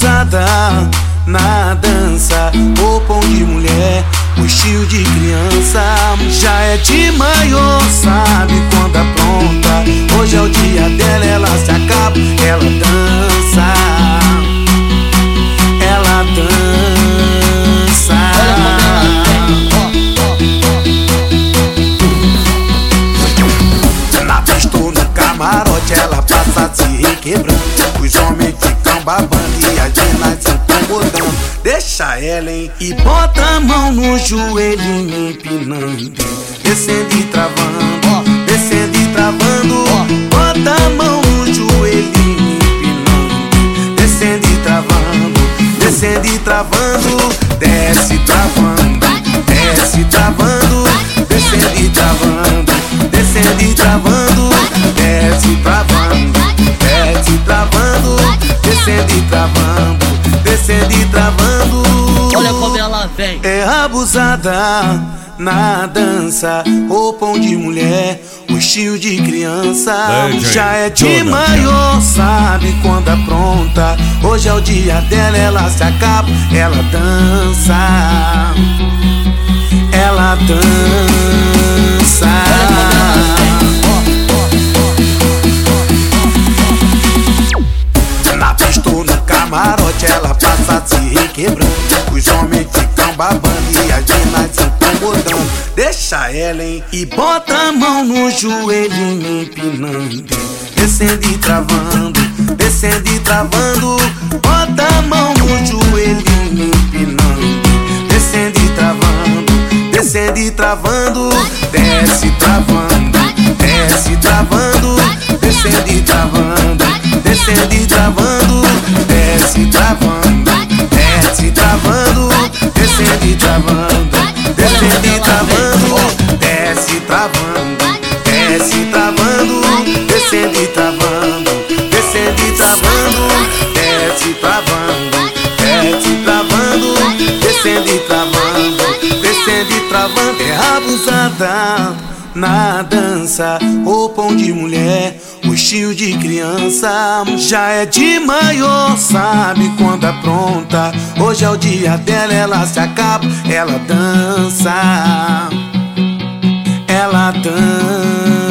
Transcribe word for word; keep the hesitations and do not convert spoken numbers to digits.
abusada na dança, roupão de mulher, o estilo de criança. Já é de maior, sabe quando apronta. Hoje é o dia dela, ela se acaba, ela dança, ela dança. Na pista ou no camarote, ela passa se requebrando. Os homens ficam babando e as meninas se incomodando. Deixa ela, hein, e bota a mão no joelho empinando, descendo e travando, descendo e travando. Bota a mão no joelho empinando, descendo e travando, descendo e travando. Desce travando, desce travando, descendo e travando, descendo e travando. Desce travando, desce travando, descendo e travando, descendo e travando. Olha como ela vem. É abusada na dança, roupão de mulher, o estilo de criança. Já é de maior, sabe quando apronta. Hoje é o dia dela, ela se acaba, ela dança, ela dança. Na pista ou no camarote, ela passa se requebrando. Os homens ficam babando e as meninas se incomodando. Deixa ela, hein, e bota a mão no joelho empinando, descendo e travando, descendo e travando. Bota a mão no joelho empinando, descendo e travando, descendo e travando. Desce travando, desce travando, descendo e travando, descendo e travando. Desce travando, desce travando, descendo e travando, descendo e travando. Desce travando, desce travando, descendo e travando, descendo e travando. Desce travando, desce travando, descendo e travando, descendo e travando. É abusada na dança, roupão de mulher, o estilo de criança. Já é de maior, sabe quando apronta. Hoje é o dia dela, ela se acaba, ela dança, ela dança.